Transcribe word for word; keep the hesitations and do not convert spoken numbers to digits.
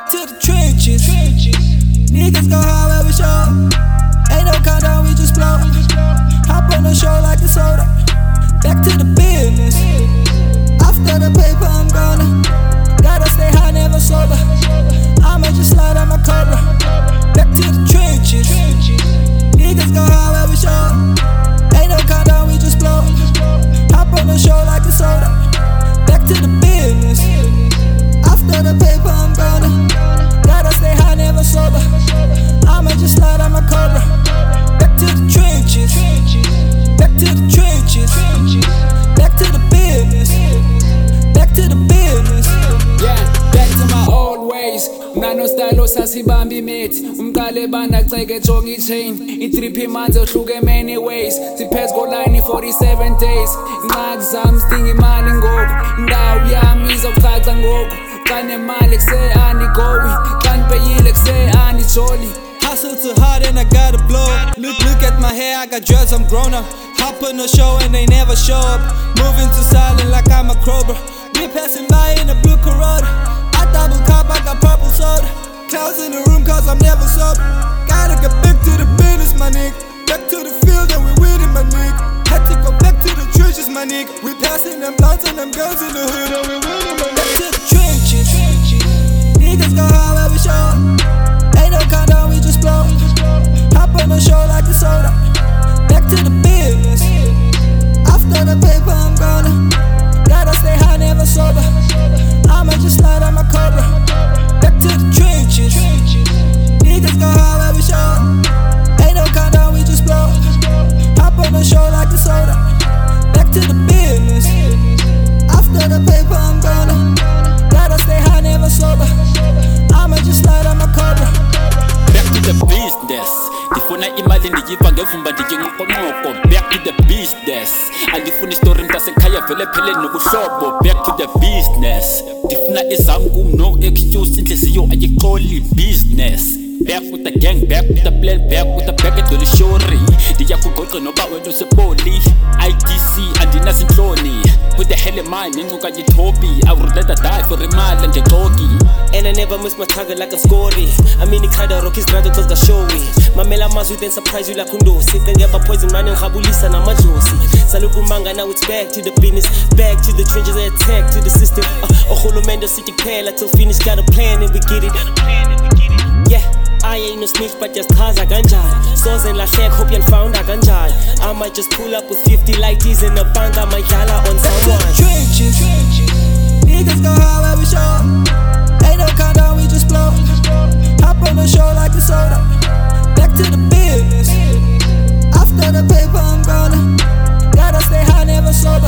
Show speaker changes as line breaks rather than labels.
Back to the trenches. Niggas go hard where we show. Ain't no countdown, we just blow. Hop on the show like it's soda. Back to the business. After the paper, I'm gonna. Gotta stay high, never sober. I'ma just slide on my cobra. Back to the trenches. Niggas go hard where we show. Ain't no countdown, we just blow. Hop on the show like it's soda. Back to the business. After the paper, I'm gonna. Gotta stay high, never sober. I'ma just slide on my cobra. Back to the trenches. Back to the trenches. Back to the business. Back to the business.
Yeah, back to my old ways. Nano style osasibambi mate. Umqale banda ceke jongi chain. I-three P manje ohluke many ways. Siphethe ko-line forty-seven days. Ingxaki zami sidinga imali ngoku. Indawo yami izocaca ngoku. Xa nemali kuse andigowi. Xa ndipeyile kuse andijoli.
Hustle too hard and I gotta blow up. Look, look at my hair, I got dreads, I'm grown up. Hop on the show and they never show up. Moving too silent like I'm a crow, bro. We passing by in a blue Corolla. I double cup, I got purple soda. Clouds in the room cause I'm never sober. Gotta get back to the business, my nigga. Back to the field and we winning, my nigga. Had to go back to the trenches, my nigga. We passing them blunts and them guns in the hood and we winning, my nigga. Back to the trenches. Niggas go hard where we show. Ain't no countdown, we just blow. Hop on the show like it's soda. Back to the business. After the paper, I'm gonna. Gotta stay high, never sober. I'ma just slide on my cobra. Back to the trenches. Niggas go hard where we show. Ain't no countdown, we just blow. Hop on the show like it's soda. Back to the business. After the paper, I'm gonna. Gotta stay high, never sober. I'ma just slide on my cobra.
Back to the business. Ndifuna imali ndiyiva ngevumba ndiyenguqonqoko. Back to the business. Andifuna istory mntasekhaya vele phele nobuhlobo. Back to the business. Ndifuna ezam kum no excuse inhliziyo ayixoli business. Back with the gang, back with the plan, back with the back at the shori. Ndiyakuqoqa noba wena usepoli. I D C andinazintloni. With the hell in mind, ngencuka yithobi. I would rather die for imali and ngeqoki.
And I never miss my target like a scory. I mean, the kind of rock is rather cause the showy. Mamela mazu then surprise you like undosi. Then get my poison running habulisa na majosi. Salukumanga, now it's back to the business. Back to the trenches, they attack to the system. Uh, Oholomendo city pala till finish, got a plan and we get it. Yeah. I ain't no snitch, but just cause I ganjai. Stores and la flag, hope you found I ganjai. I might just pull up with fifty lighties in the band, I might yalla on someone.
Trenches. Niggas go hard where we show. Ain't no countdown, we just blow. Hop on the show like it's soda. Back to the business. After the paper, I'm gonna. Gotta stay high, never sober.